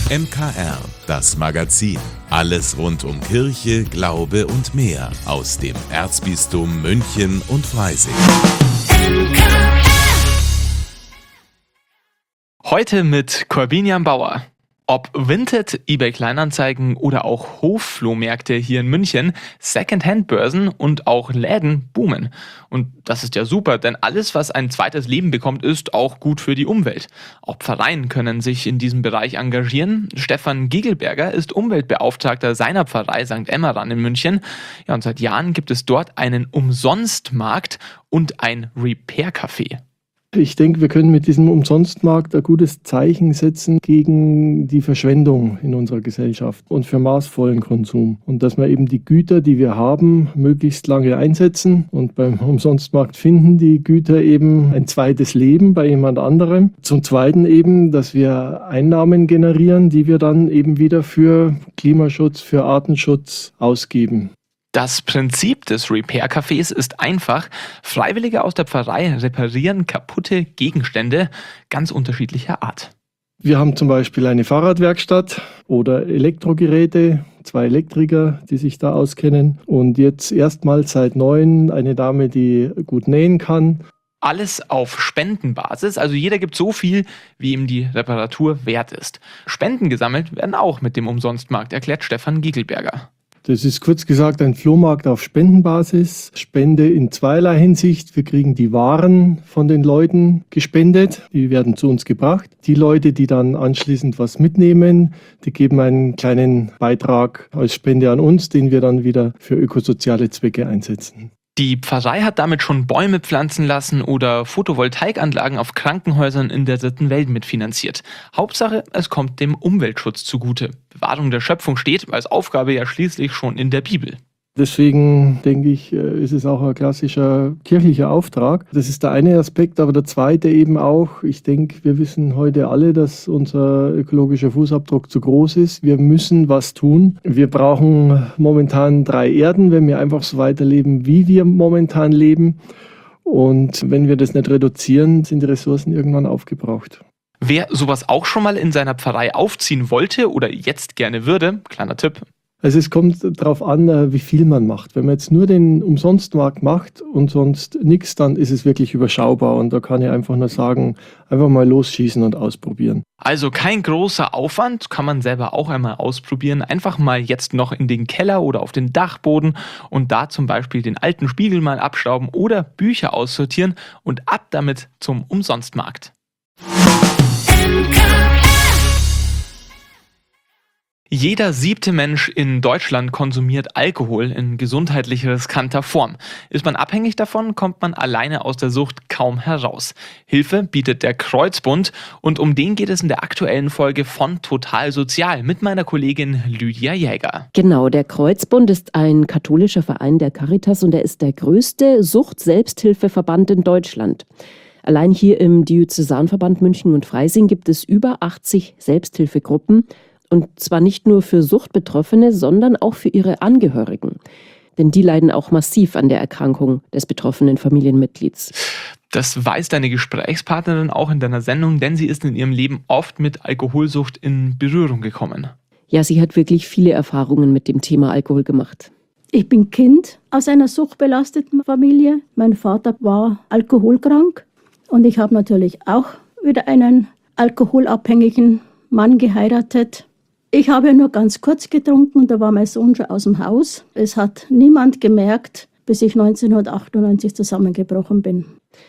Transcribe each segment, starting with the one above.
MKR, das Magazin. Alles rund um Kirche, Glaube und mehr aus dem Erzbistum München und Freising. Heute mit Corbinian Bauer. Ob Vinted, eBay Kleinanzeigen oder auch Hofflohmärkte hier in München, Secondhand-Börsen und auch Läden boomen. Und das ist ja super, denn alles, was ein zweites Leben bekommt, ist auch gut für die Umwelt. Auch Pfarreien können sich in diesem Bereich engagieren. Stefan Gigelberger ist Umweltbeauftragter seiner Pfarrei St. Emmeran in München. Ja, und seit Jahren gibt es dort einen Umsonstmarkt und ein Repair-Café. Ich denke, wir können mit diesem Umsonstmarkt ein gutes Zeichen setzen gegen die Verschwendung in unserer Gesellschaft und für maßvollen Konsum. Und dass wir eben die Güter, die wir haben, möglichst lange einsetzen und beim Umsonstmarkt finden die Güter eben ein zweites Leben bei jemand anderem. Zum Zweiten eben, dass wir Einnahmen generieren, die wir dann eben wieder für Klimaschutz, für Artenschutz ausgeben. Das Prinzip des Repair-Cafés ist einfach. Freiwillige aus der Pfarrei reparieren kaputte Gegenstände ganz unterschiedlicher Art. Wir haben zum Beispiel eine Fahrradwerkstatt oder Elektrogeräte, 2 Elektriker, die sich da auskennen. Und jetzt erstmals seit neuem eine Dame, die gut nähen kann. Alles auf Spendenbasis, also jeder gibt so viel, wie ihm die Reparatur wert ist. Spenden gesammelt werden auch mit dem Umsonstmarkt, erklärt Stefan Gigelberger. Das ist kurz gesagt ein Flohmarkt auf Spendenbasis. Spende in zweierlei Hinsicht. Wir kriegen die Waren von den Leuten gespendet. Die werden zu uns gebracht. Die Leute, die dann anschließend was mitnehmen, die geben einen kleinen Beitrag als Spende an uns, den wir dann wieder für ökosoziale Zwecke einsetzen. Die Pfarrei hat damit schon Bäume pflanzen lassen oder Photovoltaikanlagen auf Krankenhäusern in der dritten Welt mitfinanziert. Hauptsache, es kommt dem Umweltschutz zugute. Bewahrung der Schöpfung steht als Aufgabe ja schließlich schon in der Bibel. Deswegen denke ich, ist es auch ein klassischer kirchlicher Auftrag. Das ist der eine Aspekt, aber der zweite eben auch, ich denke, wir wissen heute alle, dass unser ökologischer Fußabdruck zu groß ist. Wir müssen was tun. Wir brauchen momentan 3 Erden, wenn wir einfach so weiterleben, wie wir momentan leben. Und wenn wir das nicht reduzieren, sind die Ressourcen irgendwann aufgebraucht. Wer sowas auch schon mal in seiner Pfarrei aufziehen wollte oder jetzt gerne würde, kleiner Tipp. Also es kommt darauf an, wie viel man macht. Wenn man jetzt nur den Umsonstmarkt macht und sonst nichts, dann ist es wirklich überschaubar. Und da kann ich einfach nur sagen, einfach mal losschießen und ausprobieren. Also kein großer Aufwand, kann man selber auch einmal ausprobieren. Einfach mal jetzt noch in den Keller oder auf den Dachboden und da zum Beispiel den alten Spiegel mal abstauben oder Bücher aussortieren und ab damit zum Umsonstmarkt. Jeder 7. Mensch in Deutschland konsumiert Alkohol in gesundheitlich riskanter Form. Ist man abhängig davon, kommt man alleine aus der Sucht kaum heraus. Hilfe bietet der Kreuzbund und um den geht es in der aktuellen Folge von Total Sozial mit meiner Kollegin Lydia Jäger. Genau, der Kreuzbund ist ein katholischer Verein der Caritas und er ist der größte Sucht-Selbsthilfeverband in Deutschland. Allein hier im Diözesanverband München und Freising gibt es über 80 Selbsthilfegruppen. Und zwar nicht nur für Suchtbetroffene, sondern auch für ihre Angehörigen. Denn die leiden auch massiv an der Erkrankung des betroffenen Familienmitglieds. Das weiß deine Gesprächspartnerin auch in deiner Sendung, denn sie ist in ihrem Leben oft mit Alkoholsucht in Berührung gekommen. Ja, sie hat wirklich viele Erfahrungen mit dem Thema Alkohol gemacht. Ich bin Kind aus einer suchtbelasteten Familie. Mein Vater war alkoholkrank und ich habe natürlich auch wieder einen alkoholabhängigen Mann geheiratet. Ich habe nur ganz kurz getrunken und da war mein Sohn schon aus dem Haus. Es hat niemand gemerkt, bis ich 1998 zusammengebrochen bin.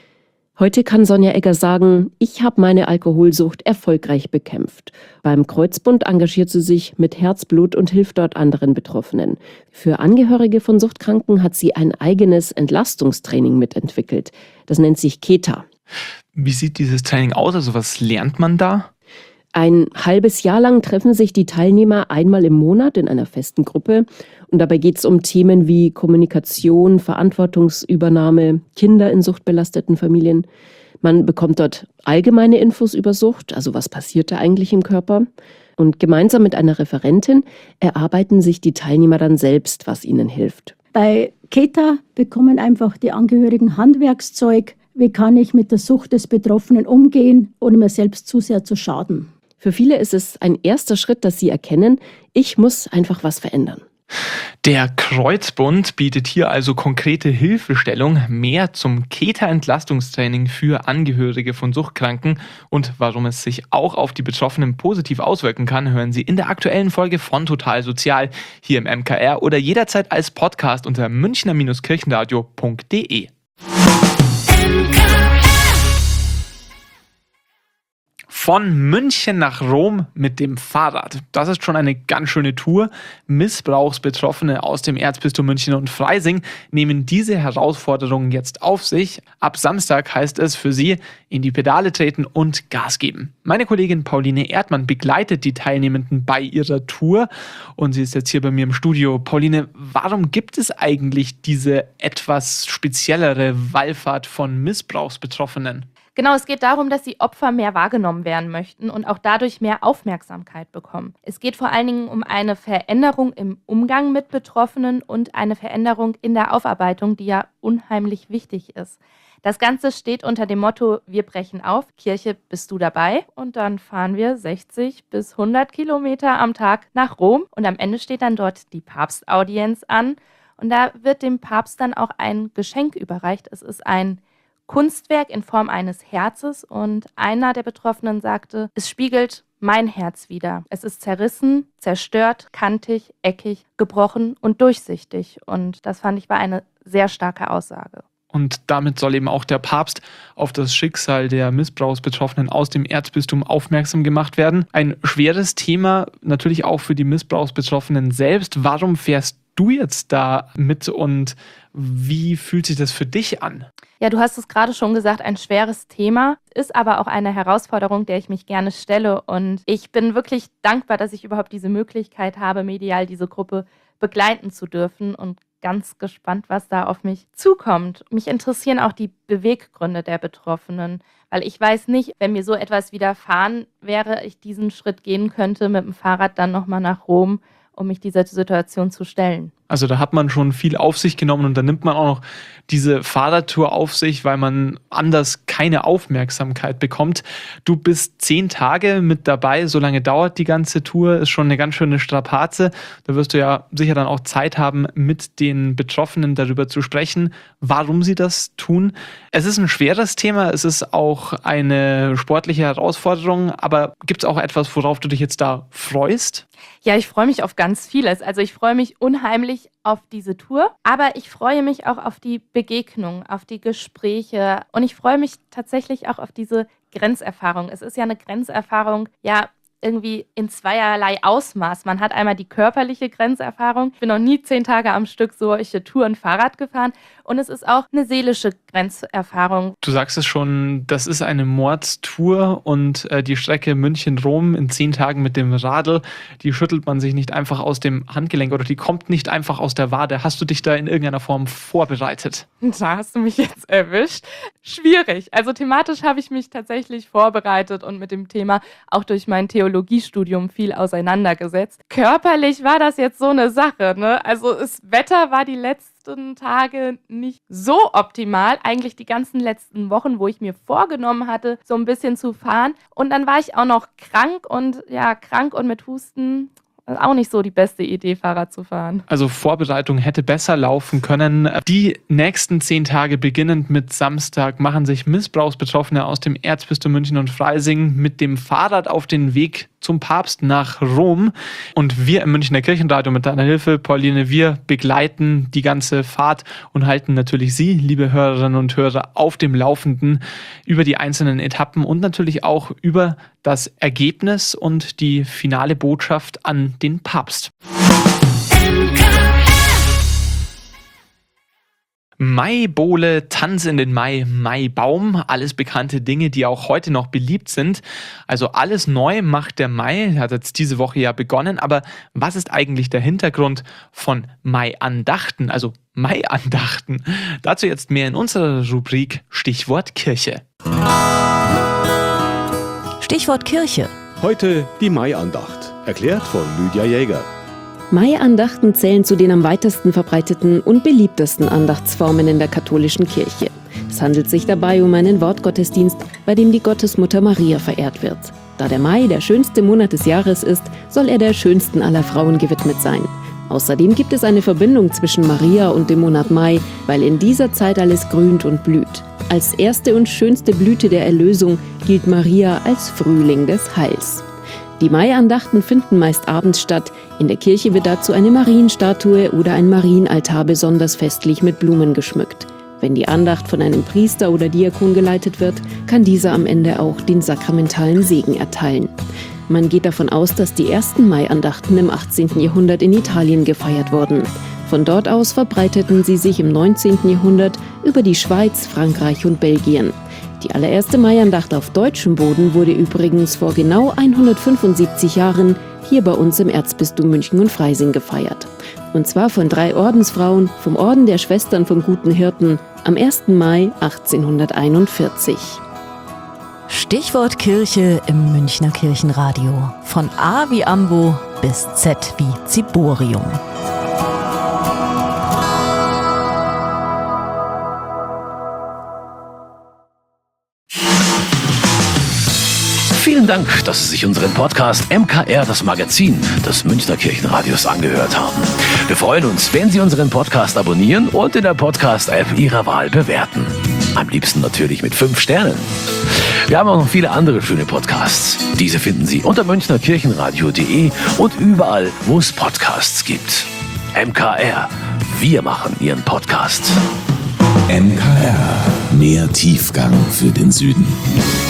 Heute kann Sonja Egger sagen, ich habe meine Alkoholsucht erfolgreich bekämpft. Beim Kreuzbund engagiert sie sich mit Herzblut und hilft dort anderen Betroffenen. Für Angehörige von Suchtkranken hat sie ein eigenes Entlastungstraining mitentwickelt. Das nennt sich KETA. Wie sieht dieses Training aus? Also was lernt man da? Ein halbes Jahr lang treffen sich die Teilnehmer einmal im Monat in einer festen Gruppe. Und dabei geht es um Themen wie Kommunikation, Verantwortungsübernahme, Kinder in suchtbelasteten Familien. Man bekommt dort allgemeine Infos über Sucht, also was passiert da eigentlich im Körper. Und gemeinsam mit einer Referentin erarbeiten sich die Teilnehmer dann selbst, was ihnen hilft. Bei KETA bekommen einfach die Angehörigen Handwerkszeug. Wie kann ich mit der Sucht des Betroffenen umgehen, ohne mir selbst zu sehr zu schaden? Für viele ist es ein erster Schritt, dass sie erkennen, ich muss einfach was verändern. Der Kreuzbund bietet hier also konkrete Hilfestellung, mehr zum Keta-Entlastungstraining für Angehörige von Suchtkranken und warum es sich auch auf die Betroffenen positiv auswirken kann, hören Sie in der aktuellen Folge von Total Sozial hier im MKR oder jederzeit als Podcast unter münchner-kirchenradio.de. Von München nach Rom mit dem Fahrrad. Das ist schon eine ganz schöne Tour. Missbrauchsbetroffene aus dem Erzbistum München und Freising nehmen diese Herausforderungen jetzt auf sich. Ab Samstag heißt es für sie, in die Pedale treten und Gas geben. Meine Kollegin Pauline Erdmann begleitet die Teilnehmenden bei ihrer Tour und sie ist jetzt hier bei mir im Studio. Pauline, warum gibt es eigentlich diese etwas speziellere Wallfahrt von Missbrauchsbetroffenen? Genau, es geht darum, dass die Opfer mehr wahrgenommen werden möchten und auch dadurch mehr Aufmerksamkeit bekommen. Es geht vor allen Dingen um eine Veränderung im Umgang mit Betroffenen und eine Veränderung in der Aufarbeitung, die ja unheimlich wichtig ist. Das Ganze steht unter dem Motto, wir brechen auf, Kirche, bist du dabei? Und dann fahren wir 60 bis 100 Kilometer am Tag nach Rom und am Ende steht dann dort die Papstaudienz an und da wird dem Papst dann auch ein Geschenk überreicht. Es ist ein Kunstwerk in Form eines Herzes und einer der Betroffenen sagte, es spiegelt mein Herz wider. Es ist zerrissen, zerstört, kantig, eckig, gebrochen und durchsichtig und das fand ich war eine sehr starke Aussage. Und damit soll eben auch der Papst auf das Schicksal der Missbrauchsbetroffenen aus dem Erzbistum aufmerksam gemacht werden. Ein schweres Thema, natürlich auch für die Missbrauchsbetroffenen selbst. Warum fährst du jetzt da mit und wie fühlt sich das für dich an? Ja, du hast es gerade schon gesagt, ein schweres Thema, ist aber auch eine Herausforderung, der ich mich gerne stelle. Und ich bin wirklich dankbar, dass ich überhaupt diese Möglichkeit habe, medial diese Gruppe begleiten zu dürfen und ganz gespannt, was da auf mich zukommt. Mich interessieren auch die Beweggründe der Betroffenen, weil ich weiß nicht, wenn mir so etwas widerfahren wäre, ich diesen Schritt gehen könnte, mit dem Fahrrad dann nochmal nach Rom, um mich dieser Situation zu stellen. Also da hat man schon viel auf sich genommen und dann nimmt man auch noch diese Fahrradtour auf sich, weil man anders keine Aufmerksamkeit bekommt. Du bist 10 Tage mit dabei, so lange dauert die ganze Tour, ist schon eine ganz schöne Strapaze. Da wirst du ja sicher dann auch Zeit haben, mit den Betroffenen darüber zu sprechen, warum sie das tun. Es ist ein schweres Thema, es ist auch eine sportliche Herausforderung, aber gibt es auch etwas, worauf du dich jetzt da freust? Ja, ich freue mich auf ganz vieles. Also ich freue mich unheimlich auf diese Tour, aber ich freue mich auch auf die Begegnung, auf die Gespräche und ich freue mich tatsächlich auch auf diese Grenzerfahrung. Es ist ja eine Grenzerfahrung, ja, irgendwie in zweierlei Ausmaß. Man hat einmal die körperliche Grenzerfahrung. Ich bin noch nie 10 Tage am Stück solche Touren Fahrrad gefahren. Und es ist auch eine seelische Grenzerfahrung. Du sagst es schon, das ist eine Mordstour und die Strecke München-Rom in 10 Tagen mit dem Radl, die schüttelt man sich nicht einfach aus dem Handgelenk oder die kommt nicht einfach aus der Wade. Hast du dich da in irgendeiner Form vorbereitet? Da hast du mich jetzt erwischt. Schwierig. Also thematisch habe ich mich tatsächlich vorbereitet und mit dem Thema auch durch mein Theologiestudium viel auseinandergesetzt. Körperlich war das jetzt so eine Sache, ne? Also das Wetter war die letzten Tage nicht so optimal. Eigentlich die ganzen letzten Wochen, wo ich mir vorgenommen hatte, so ein bisschen zu fahren. Und dann war ich auch noch krank und mit Husten. Auch nicht so die beste Idee, Fahrrad zu fahren. Also Vorbereitung hätte besser laufen können. Die nächsten 10 Tage beginnend mit Samstag machen sich Missbrauchsbetroffene aus dem Erzbistum München und Freising mit dem Fahrrad auf den Weg zum Papst nach Rom. Und wir im Münchner Kirchenradio mit deiner Hilfe, Pauline, wir begleiten die ganze Fahrt und halten natürlich Sie, liebe Hörerinnen und Hörer, auf dem Laufenden über die einzelnen Etappen und natürlich auch über das Ergebnis und die finale Botschaft an den Papst. Maibowle, Tanz in den Mai, Maibaum, alles bekannte Dinge, die auch heute noch beliebt sind. Also alles neu macht der Mai, hat jetzt diese Woche ja begonnen, aber was ist eigentlich der Hintergrund von Mai-Andachten, also Mai-Andachten? Dazu jetzt mehr in unserer Rubrik Stichwort Kirche. Stichwort Kirche. Heute die Mai-Andacht, erklärt von Lydia Jäger. Mai-Andachten zählen zu den am weitesten verbreiteten und beliebtesten Andachtsformen in der katholischen Kirche. Es handelt sich dabei um einen Wortgottesdienst, bei dem die Gottesmutter Maria verehrt wird. Da der Mai der schönste Monat des Jahres ist, soll er der schönsten aller Frauen gewidmet sein. Außerdem gibt es eine Verbindung zwischen Maria und dem Monat Mai, weil in dieser Zeit alles grünt und blüht. Als erste und schönste Blüte der Erlösung gilt Maria als Frühling des Heils. Die Maiandachten finden meist abends statt. In der Kirche wird dazu eine Marienstatue oder ein Marienaltar besonders festlich mit Blumen geschmückt. Wenn die Andacht von einem Priester oder Diakon geleitet wird, kann dieser am Ende auch den sakramentalen Segen erteilen. Man geht davon aus, dass die ersten Maiandachten im 18. Jahrhundert in Italien gefeiert wurden. Von dort aus verbreiteten sie sich im 19. Jahrhundert über die Schweiz, Frankreich und Belgien. Die allererste Maiandacht auf deutschem Boden wurde übrigens vor genau 175 Jahren hier bei uns im Erzbistum München und Freising gefeiert. Und zwar von 3 Ordensfrauen vom Orden der Schwestern vom Guten Hirten am 1. Mai 1841. Stichwort Kirche im Münchner Kirchenradio. Von A wie Ambo bis Z wie Ziborium. Vielen Dank, dass Sie sich unseren Podcast MKR, das Magazin des Münchner Kirchenradios, angehört haben. Wir freuen uns, wenn Sie unseren Podcast abonnieren und in der Podcast-App Ihrer Wahl bewerten. Am liebsten natürlich mit 5 Sternen. Wir haben auch noch viele andere schöne Podcasts. Diese finden Sie unter münchnerkirchenradio.de und überall, wo es Podcasts gibt. MKR, wir machen Ihren Podcast. MKR, mehr Tiefgang für den Süden.